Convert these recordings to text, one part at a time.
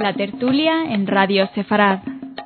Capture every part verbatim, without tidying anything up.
La tertulia en Radio Sefarad.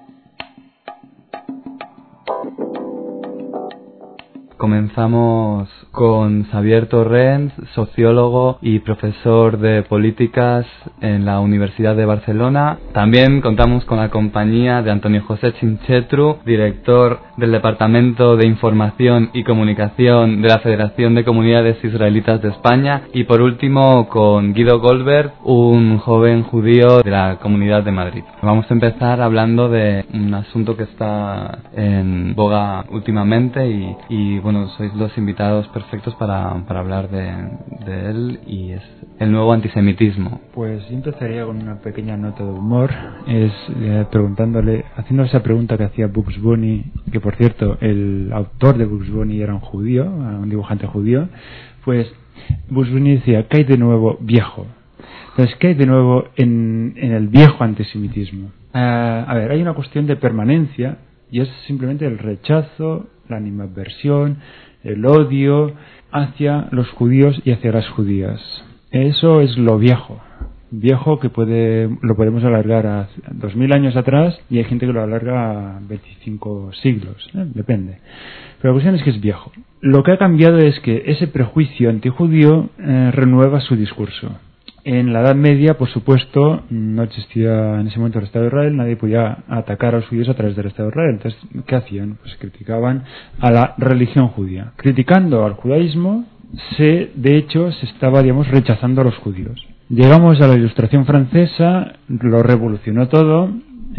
Comenzamos con Xavier Torrens, sociólogo y profesor de políticas en la Universidad de Barcelona. También contamos con la compañía de Antonio José Chinchetru, director del Departamento de Información y Comunicación de la Federación de Comunidades Israelitas de España. Y por último con Guido Goldberg, un joven judío de la Comunidad de Madrid. Vamos a empezar hablando de un asunto que está en boga últimamente y, y bueno, sois los invitados perfectos para, para hablar de, de él, y es el nuevo antisemitismo. Pues yo empezaría con una pequeña nota de humor, es eh, preguntándole, haciendo esa pregunta que hacía Bugs Bunny, que por cierto el autor de Bugs Bunny era un judío, un dibujante judío. Pues Bugs Bunny decía: ¿qué hay de nuevo, viejo? Entonces, ¿qué hay de nuevo en, en el viejo antisemitismo? Uh, a ver, hay una cuestión de permanencia, y es simplemente el rechazo, la animadversión, el odio hacia los judíos y hacia las judías. Eso es lo viejo. Viejo que puede lo podemos alargar a dos mil años atrás, y hay gente que lo alarga a veinticinco siglos, ¿eh? Depende. Pero la cuestión es que es viejo. Lo que ha cambiado es que ese prejuicio antijudío eh, renueva su discurso. En la Edad Media, por supuesto, no existía en ese momento el Estado de Israel, nadie podía atacar a los judíos a través del Estado de Israel. Entonces, ¿qué hacían? Pues criticaban a la religión judía. Criticando al judaísmo, se, de hecho, se estaba, digamos, rechazando a los judíos. Llegamos a la Ilustración francesa, lo revolucionó todo,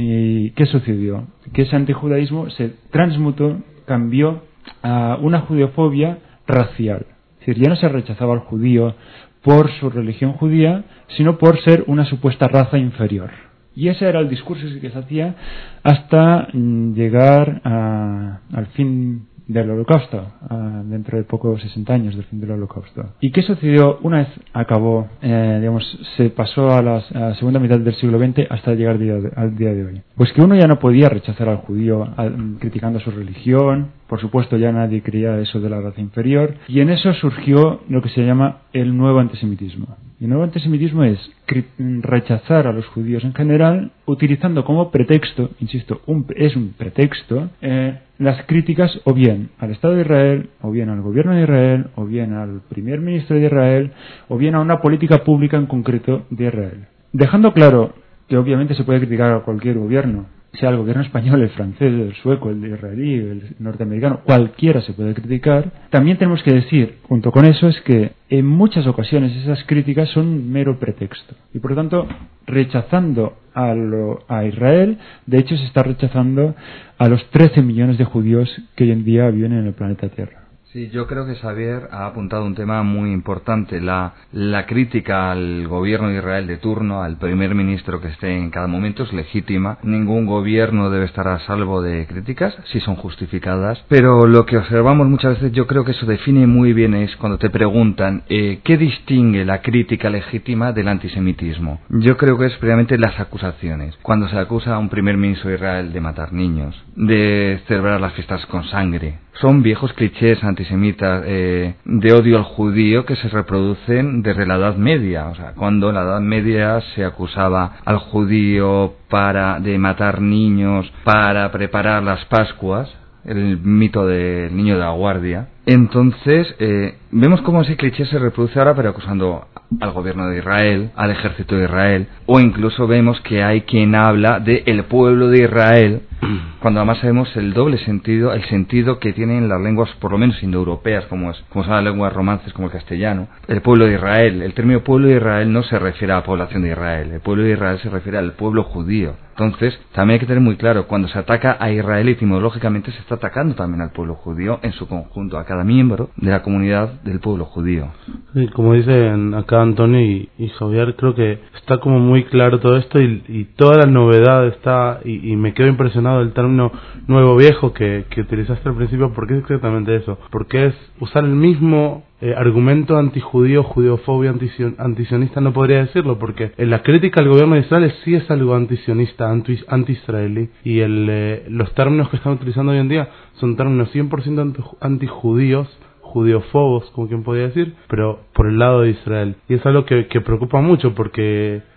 y ¿qué sucedió? Que ese antijudaísmo se transmutó, cambió a una judeofobia racial. Es decir, ya no se rechazaba al judío por su religión judía, sino por ser una supuesta raza inferior. Y ese era el discurso que se hacía hasta llegar a, al fin del Holocausto, a, dentro de pocos sesenta años del fin del Holocausto. ¿Y qué sucedió una vez acabó, eh, digamos, se pasó a, las, a la segunda mitad del siglo veinte hasta llegar al día, de, al día de hoy? Pues que uno ya no podía rechazar al judío a, criticando su religión. Por supuesto, ya nadie creía eso de la raza inferior, y en eso surgió lo que se llama el nuevo antisemitismo. Y el nuevo antisemitismo es rechazar a los judíos en general, utilizando como pretexto, insisto, un, es un pretexto, eh, las críticas o bien al Estado de Israel, o bien al gobierno de Israel, o bien al primer ministro de Israel, o bien a una política pública en concreto de Israel. Dejando claro que obviamente se puede criticar a cualquier gobierno, sea el gobierno español, el francés, el sueco, el israelí, el norteamericano, cualquiera se puede criticar. También tenemos que decir, junto con eso, es que en muchas ocasiones esas críticas son un mero pretexto. Y por lo tanto, rechazando a, lo, a Israel, de hecho se está rechazando a los trece millones de judíos que hoy en día viven en el planeta Tierra. Sí, yo creo que Xavier ha apuntado un tema muy importante, la, la crítica al gobierno de Israel de turno, al primer ministro que esté en cada momento es legítima. Ningún gobierno debe estar a salvo de críticas, si son justificadas, pero lo que observamos muchas veces, yo creo que eso define muy bien, es cuando te preguntan eh, ¿qué distingue la crítica legítima del antisemitismo? Yo creo que es previamente las acusaciones. Cuando se acusa a un primer ministro de Israel de matar niños, de celebrar las fiestas con sangre, son viejos clichés antisemitas eh, de odio al judío que se reproducen desde la Edad Media. O sea, cuando en la Edad Media se acusaba al judío para de matar niños para preparar las Pascuas, el mito del niño de la guardia. Entonces, eh, vemos cómo ese cliché se reproduce ahora, pero acusando al gobierno de Israel, al ejército de Israel, o incluso vemos que hay quien habla de el pueblo de Israel, cuando además sabemos el doble sentido, el sentido que tienen las lenguas, por lo menos indoeuropeas, como, es, como son las lenguas romances como el castellano. El pueblo de Israel, el término pueblo de Israel no se refiere a la población de Israel, el pueblo de Israel se refiere al pueblo judío. Entonces, también hay que tener muy claro, cuando se ataca a Israel, etimológicamente se está atacando también al pueblo judío en su conjunto, a cada miembro de la comunidad del pueblo judío. Sí, como dicen acá Antonio y, y Javier, creo que está como muy claro todo esto, y, y toda la novedad está, y, y me quedo impresionado del término nuevo viejo que, que utilizaste al principio, porque es exactamente eso, porque es usar el mismo eh, argumento antijudío, judeofobia, antision, antisionista, no podría decirlo, porque en la crítica al gobierno de Israel sí es algo antisionista, anti, anti-israelí, y el, eh, los términos que están utilizando hoy en día son términos cien por ciento anti, antijudíos, judeofobos, como quien podría decir, pero por el lado de Israel. Y es algo que, que preocupa mucho, porque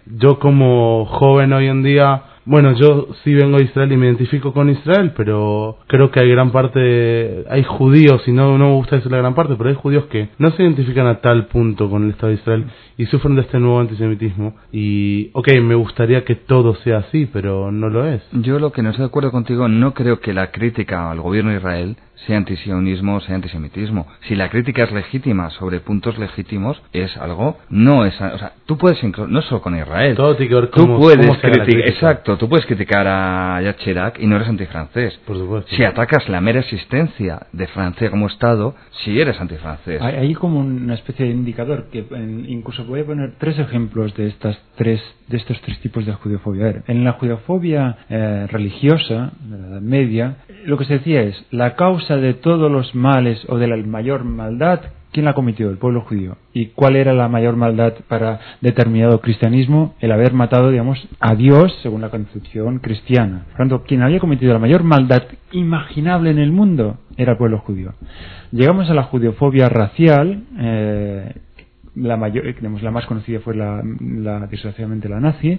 yo como joven hoy en día, bueno, yo sí vengo de Israel y me identifico con Israel, pero creo que hay gran parte, hay judíos, y no, no me gusta decir la gran parte, pero hay judíos que no se identifican a tal punto con el Estado de Israel y sufren de este nuevo antisemitismo. Y, ok, me gustaría que todo sea así, pero no lo es. Yo lo que no estoy de acuerdo contigo, no creo que la crítica al gobierno de Israel sea antisionismo, sea antisemitismo. Si la crítica es legítima sobre puntos legítimos, es algo, no es, o sea, tú puedes, no solo con Israel, todo tiene que ver tú cómo, puedes cómo se haga la criticar, crítica. exacto, tú puedes criticar a Jacques Chirac y no eres antifrancés. Por supuesto. Si atacas la mera existencia de Francia como Estado, sí eres antifrancés. Hay, hay como una especie de indicador que en, incluso voy a poner tres ejemplos de estas tres, de estos tres tipos de judeofobia. A ver, en la judeofobia eh, religiosa de la Edad Media, lo que se decía es la causa de todos los males o de la mayor maldad, ¿quién la cometió? El pueblo judío. ¿Y cuál era la mayor maldad para determinado cristianismo? El haber matado, digamos, a Dios según la concepción cristiana. Por tanto, quien había cometido la mayor maldad imaginable en el mundo era el pueblo judío. Llegamos a la judeofobia racial. Eh, la mayor, digamos, la más conocida fue la, la desgraciadamente la nazi.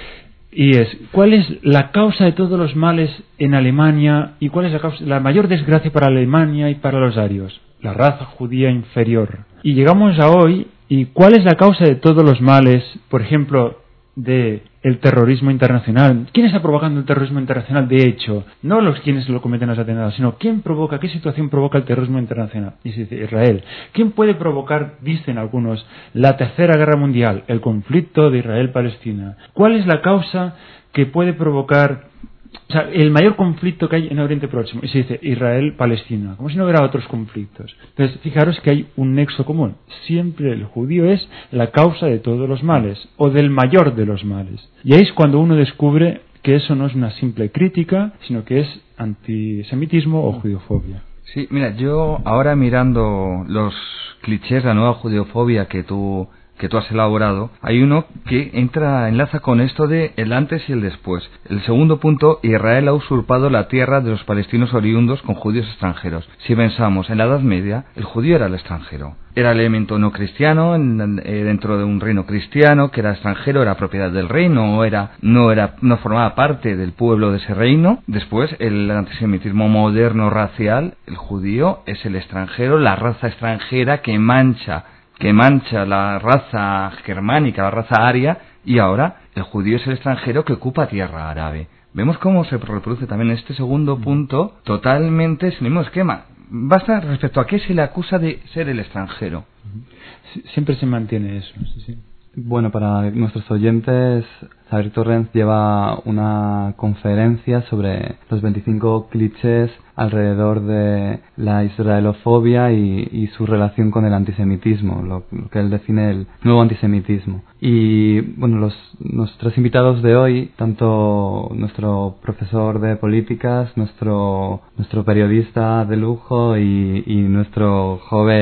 Y es, ¿cuál es la causa de todos los males en Alemania y cuál es la, causa, la mayor desgracia para Alemania y para los arios? La raza judía inferior. Y llegamos a hoy, ¿y cuál es la causa de todos los males, por ejemplo, de el terrorismo internacional? ¿Quién está provocando el terrorismo internacional? De hecho, no los quienes lo cometen los atentados, sino quién provoca, qué situación provoca el terrorismo internacional. Y se dice Israel. ¿Quién puede provocar, dicen algunos, la tercera guerra mundial? El conflicto de Israel-Palestina. ¿Cuál es la causa que puede provocar, o sea, el mayor conflicto que hay en Oriente Próximo? Y se dice Israel-Palestina, como si no hubiera otros conflictos. Entonces, fijaros que hay un nexo común. Siempre el judío es la causa de todos los males, o del mayor de los males. Y ahí es cuando uno descubre que eso no es una simple crítica, sino que es antisemitismo o judiofobia. Sí, mira, yo ahora mirando los clichés de la nueva judeofobia que tú que tú has elaborado, hay uno que entra, enlaza con esto de el antes y el después. El segundo punto, Israel ha usurpado la tierra de los palestinos oriundos con judíos extranjeros. Si pensamos, en la Edad Media, el judío era el extranjero. Era el elemento no cristiano, en, eh, dentro de un reino cristiano, que era extranjero, era propiedad del reino, o era, no era, no formaba parte del pueblo de ese reino. Después, el antisemitismo moderno racial, el judío es el extranjero, la raza extranjera que mancha que mancha la raza germánica, la raza aria, y ahora el judío es el extranjero que ocupa tierra árabe. Vemos cómo se reproduce también este segundo punto, totalmente es el mismo esquema. Basta respecto a qué se le acusa de ser el extranjero. Siempre se mantiene eso. Sí, sí. Bueno, para nuestros oyentes, Xavier Torrens lleva una conferencia sobre los veinticinco clichés alrededor de la israelofobia y, y su relación con el antisemitismo, lo, lo que él define el nuevo antisemitismo. Y bueno, los nuestros invitados de hoy, tanto nuestro profesor de políticas, nuestro nuestro periodista de lujo y, y nuestro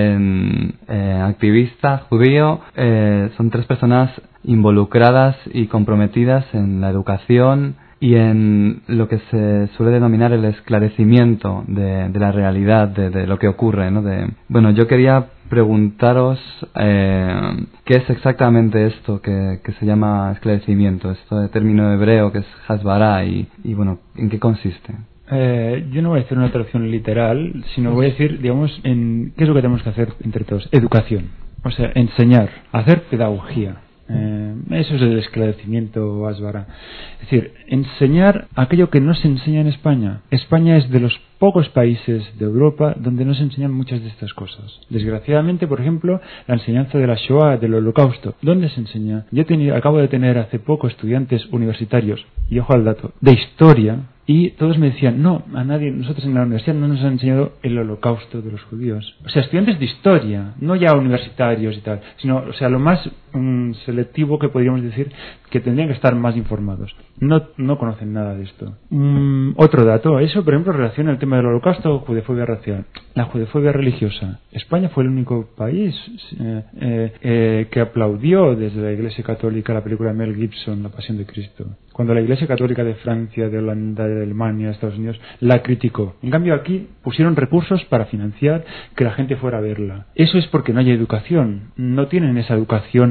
joven eh, activista judío, eh, son tres personas involucradas y comprometidas en la educación y en lo que se suele denominar el esclarecimiento de, de la realidad, de, de lo que ocurre, ¿no? De, bueno, yo quería preguntaros eh, qué es exactamente esto que, que se llama esclarecimiento, esto de término hebreo que es hasbará y, y bueno, ¿en qué consiste? Eh, yo no voy a hacer una traducción literal, sino voy a decir, digamos, en qué es lo que tenemos que hacer entre todos. Educación, o sea, enseñar, hacer pedagogía. Eh, eso es el esclarecimiento hasbará. Es decir, enseñar aquello que no se enseña en España. España es de los pocos países de Europa donde no se enseñan muchas de estas cosas. Desgraciadamente, por ejemplo, la enseñanza de la Shoah, del Holocausto. ¿Dónde se enseña? Yo he tenido, acabo de tener hace poco estudiantes universitarios, y ojo al dato, de historia, y todos me decían, no, a nadie, nosotros en la universidad no nos han enseñado el Holocausto de los judíos. O sea, estudiantes de historia, no ya universitarios y tal, sino, o sea, lo más um, selectivo que podríamos decir, que tendrían que estar más informados. No, no conocen nada de esto. Um, otro dato, eso, por ejemplo, relaciona el tema del Holocausto o judefobia racial. La judefobia religiosa. España fue el único país eh, eh, eh, que aplaudió desde la Iglesia Católica la película de Mel Gibson, La Pasión de Cristo. Cuando la Iglesia Católica de Francia, de Holanda, de Alemania, de Estados Unidos la criticó. En cambio aquí pusieron recursos para financiar que la gente fuera a verla. Eso es porque no hay educación. No tienen esa educación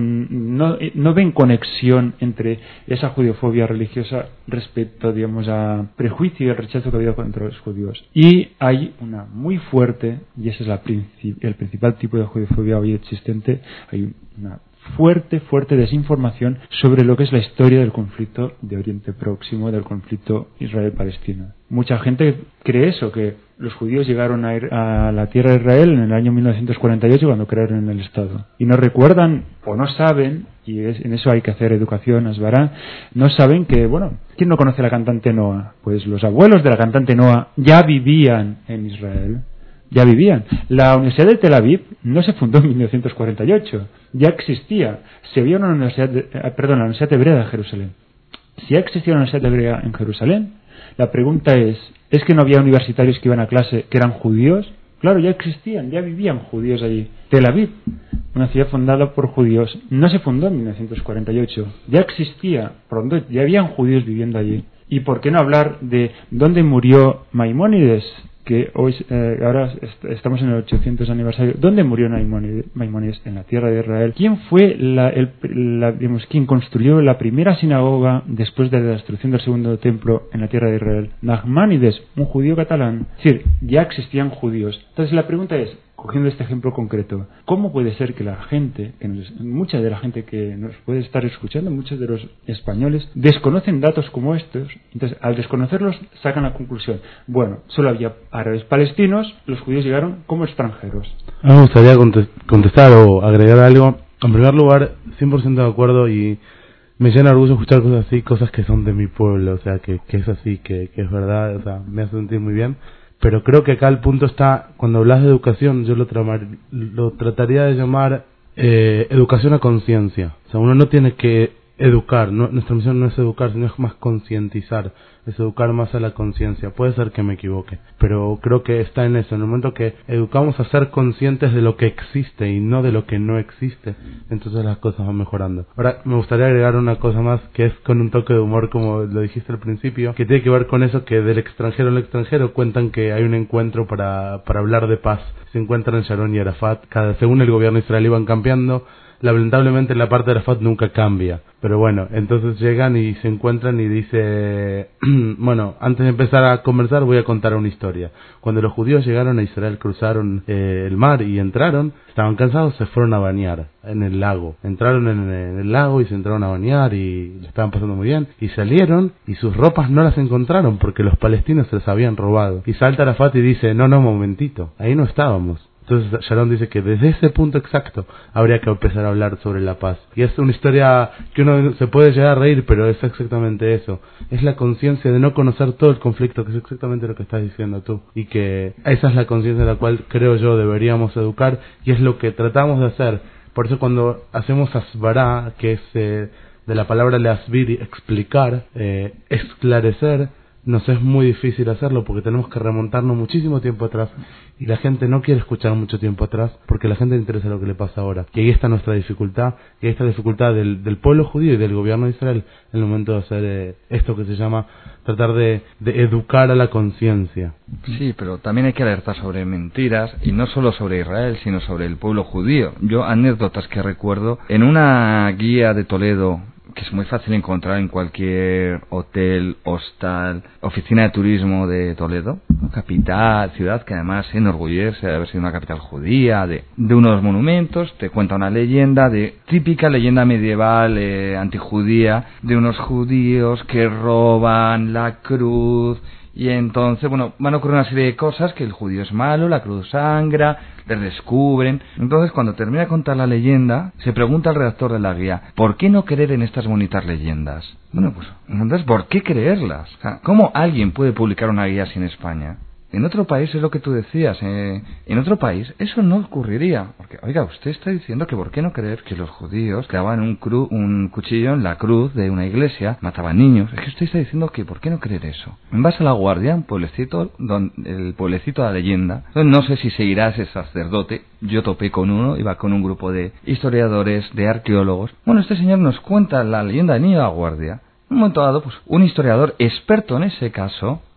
no, no ven conexión entre esa judiofobia religiosa respecto, digamos, a prejuicio y el rechazo que ha habido contra los judíos. Y hay una muy fuerte, y ese es la princip- el principal tipo de judiofobia hoy existente, hay una fuerte, fuerte desinformación sobre lo que es la historia del conflicto de Oriente Próximo, del conflicto Israel-Palestina. Mucha gente cree eso, que los judíos llegaron a, ir a la tierra de Israel en el año mil novecientos cuarenta y ocho cuando crearon el Estado. Y no recuerdan o no saben, y es, en eso hay que hacer educación, Asbará, no saben que, bueno, ¿quién no conoce a la cantante Noa? Pues los abuelos de la cantante Noa ya vivían en Israel. Ya vivían. La Universidad de Tel Aviv no se fundó en mil novecientos cuarenta y ocho, ya existía. Se había una universidad, de, eh, perdón, la Universidad Hebrea de Jerusalén. Si ya existía una Universidad Hebrea en Jerusalén, la pregunta es, ¿es que no había universitarios que iban a clase que eran judíos? Claro, ya existían, ya vivían judíos allí. Tel Aviv, una ciudad fundada por judíos, no se fundó en mil novecientos cuarenta y ocho, ya existía, por lo tanto, ya habían judíos viviendo allí. ¿Y por qué no hablar de dónde murió Maimónides? Que hoy, eh, ahora est- estamos en el ochocientos aniversario. ¿Dónde murió Maimónides? En la tierra de Israel. ¿Quién fue la, el, la, digamos, quien construyó la primera sinagoga después de la destrucción del segundo templo en la tierra de Israel? Nachmanides, un judío catalán. Es decir, ya existían judíos. Entonces la pregunta es, cogiendo este ejemplo concreto, ¿cómo puede ser que la gente, que nos, mucha de la gente que nos puede estar escuchando, muchos de los españoles, desconocen datos como estos? Entonces, al desconocerlos, sacan la conclusión, bueno, solo había árabes palestinos, los judíos llegaron como extranjeros. A mí me gustaría contestar o agregar algo. En primer lugar, cien por ciento de acuerdo, y me llena de orgullo escuchar cosas así, cosas que son de mi pueblo, o sea, que, que es así, que, que es verdad, o sea, me hace sentir muy bien. Pero creo que acá el punto está, cuando hablas de educación, yo lo, tramar, lo trataría de llamar eh, educación a conciencia. O sea, uno no tiene que educar, no, nuestra misión no es educar, sino es más concientizar, es educar más a la conciencia. Puede ser que me equivoque, pero creo que está en eso, en el momento que educamos a ser conscientes de lo que existe y no de lo que no existe, entonces las cosas van mejorando. Ahora, me gustaría agregar una cosa más, que es con un toque de humor, como lo dijiste al principio, que tiene que ver con eso, que del extranjero al extranjero cuentan que hay un encuentro para, para hablar de paz. Se encuentran Sharon y Arafat, cada, según el gobierno israelí van cambiando. Lamentablemente la parte de Arafat nunca cambia, pero bueno, entonces llegan y se encuentran y dice, bueno, antes de empezar a conversar voy a contar una historia. Cuando los judíos llegaron a Israel, cruzaron eh, el mar y entraron, estaban cansados, se fueron a bañar en el lago. Entraron en, en el lago y se entraron a bañar y lo estaban pasando muy bien. Y salieron y sus ropas no las encontraron porque los palestinos se las habían robado. Y salta Arafat y dice, no, no, momentito, ahí no estábamos. Entonces Sharon dice que desde ese punto exacto habría que empezar a hablar sobre la paz. Y es una historia que uno se puede llegar a reír, pero es exactamente eso. Es la conciencia de no conocer todo el conflicto, que es exactamente lo que estás diciendo tú. Y que esa es la conciencia de la cual creo yo deberíamos educar, y es lo que tratamos de hacer. Por eso cuando hacemos asbará, que es eh, de la palabra leasbir, explicar, eh, esclarecer, nos es muy difícil hacerlo porque tenemos que remontarnos muchísimo tiempo atrás y la gente no quiere escuchar mucho tiempo atrás porque la gente le interesa lo que le pasa ahora. Y ahí está nuestra dificultad, y ahí está la dificultad del, del pueblo judío y del gobierno de Israel en el momento de hacer eh, esto que se llama tratar de, de educar a la conciencia. Sí, pero también hay que alertar sobre mentiras, y no solo sobre Israel, sino sobre el pueblo judío. Yo, anécdotas que recuerdo, en una guía de Toledo, que es muy fácil encontrar en cualquier hotel, hostal, oficina de turismo de Toledo, ¿no? Capital, ciudad que además se enorgullece de haber sido una capital judía, de, de unos monumentos, te cuenta una leyenda, de típica leyenda medieval eh, antijudía, de unos judíos que roban la cruz. Y entonces, bueno, van a ocurrir una serie de cosas, que el judío es malo, la cruz sangra, les descubren. Entonces, cuando termina de contar la leyenda, se pregunta al redactor de la guía, ¿por qué no creer en estas bonitas leyendas? Bueno, pues, entonces, ¿por qué creerlas? O sea, ¿cómo alguien puede publicar una guía así en España? En otro país, es lo que tú decías, eh, en otro país eso no ocurriría. Porque, oiga, usted está diciendo que por qué no creer que los judíos clavaban un, cru, un cuchillo en la cruz de una iglesia, mataban niños. Es que usted está diciendo que por qué no creer eso. En base a La Guardia, un pueblecito, don, el pueblecito de la leyenda, no sé si seguirá ese sacerdote, yo topé con uno, iba con un grupo de historiadores, de arqueólogos. Bueno, este señor nos cuenta la leyenda del niño de La Guardia. En un momento dado, pues un historiador experto en ese caso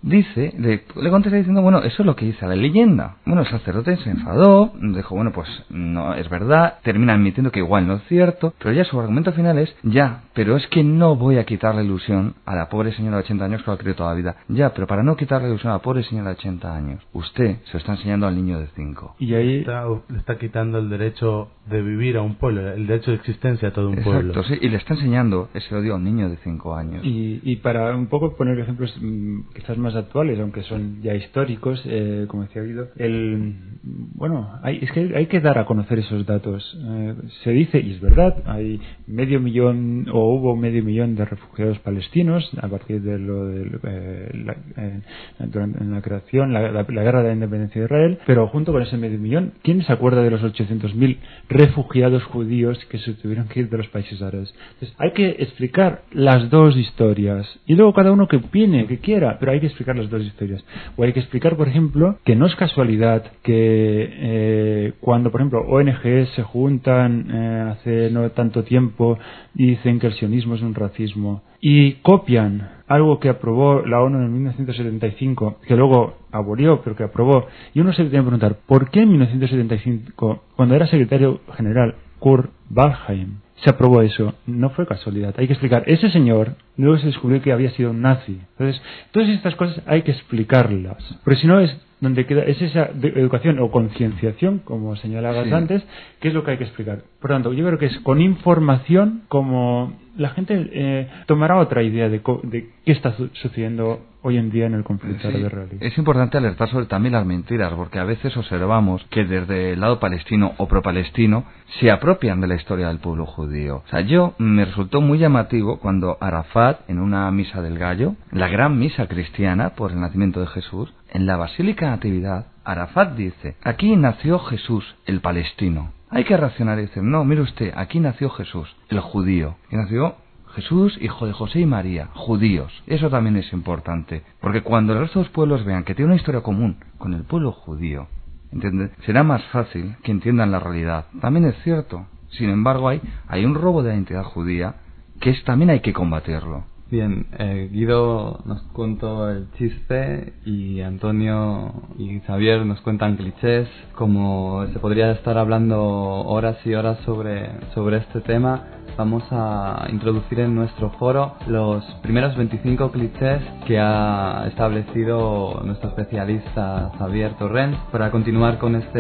dice, le, le contesta diciendo, bueno, eso es lo que dice la leyenda. Bueno, el sacerdote se enfadó, dijo, bueno, pues no es verdad, termina admitiendo que igual no es cierto, pero ya su argumento final es, ya, pero es que no voy a quitar la ilusión a la pobre señora de ochenta años que lo ha querido toda la vida. Ya, pero para no quitar la ilusión a la pobre señora de ochenta años, usted se lo está enseñando al niño de cinco. Y ahí está, le está quitando el derecho de vivir a un pueblo, el derecho de existencia a todo un Exacto, pueblo. Sí, y le está enseñando ese odio a un niño de cinco años. Y, y para un poco poner ejemplos mmm, quizás más actuales, aunque son ya históricos, eh, como decía Guido, el, bueno, hay, es que hay que dar a conocer esos datos. Eh, se dice, y es verdad, hay medio millón o hubo medio millón de refugiados palestinos a partir de lo de eh, la, eh, durante la creación, la, la, la guerra de la independencia de Israel, pero junto con ese medio millón, ¿quién se acuerda de los ochocientos mil refugiados judíos que se tuvieron que ir de los países árabes? Entonces, hay que explicar las dos historias y luego cada uno que opine, que quiera, pero hay que explicar las dos historias. O hay que explicar, por ejemplo, que no es casualidad que eh, cuando, por ejemplo, O N Ges se juntan eh, hace no tanto tiempo y dicen que el sionismo es un racismo y copian algo que aprobó la ONU en mil novecientos setenta y cinco, que luego abolió, pero que aprobó, y uno se tiene que preguntar, ¿por qué en mil novecientos setenta y cinco, cuando era secretario general Kurt Waldheim, se aprobó eso? No fue casualidad. Hay que explicar. Ese señor luego se descubrió que había sido un nazi. Entonces, todas estas cosas hay que explicarlas. Porque si no es donde queda, es esa educación o concienciación, como señalabas sí. antes, que es lo que hay que explicar. Por tanto, yo creo que es con información como la gente eh, tomará otra idea de, co- de qué está su- sucediendo hoy en día en el conflicto sí, árabe-israelí. Es importante alertar sobre también las mentiras, porque a veces observamos que desde el lado palestino o pro-palestino se apropian de la historia del pueblo judío. O sea, yo me resultó muy llamativo cuando Arafat, en una misa del Gallo, la gran misa cristiana por el nacimiento de Jesús, en la Basílica de Natividad, Arafat dice, aquí nació Jesús, el palestino. Hay que reaccionar y decir, no, mire usted, aquí nació Jesús, el judío, que nació Jesús, hijo de José y María, judíos. Eso también es importante, porque cuando el resto de los pueblos vean que tiene una historia común con el pueblo judío, ¿entiende?, será más fácil que entiendan la realidad. También es cierto, sin embargo, hay, hay un robo de la identidad judía que es, también hay que combatirlo. Bien, eh, Guido nos contó el chiste y Antonio y Xavier nos cuentan clichés. Como se podría estar hablando horas y horas sobre, sobre este tema, vamos a introducir en nuestro foro los primeros veinticinco clichés que ha establecido nuestro especialista Xavier Torrens para continuar con este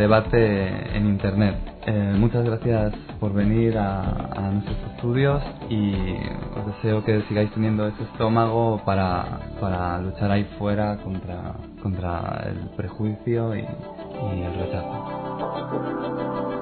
debate en Internet. Eh, muchas gracias por venir a, a nuestros estudios y os deseo que sigáis teniendo ese estómago para, para luchar ahí fuera contra, contra el prejuicio y, y el rechazo.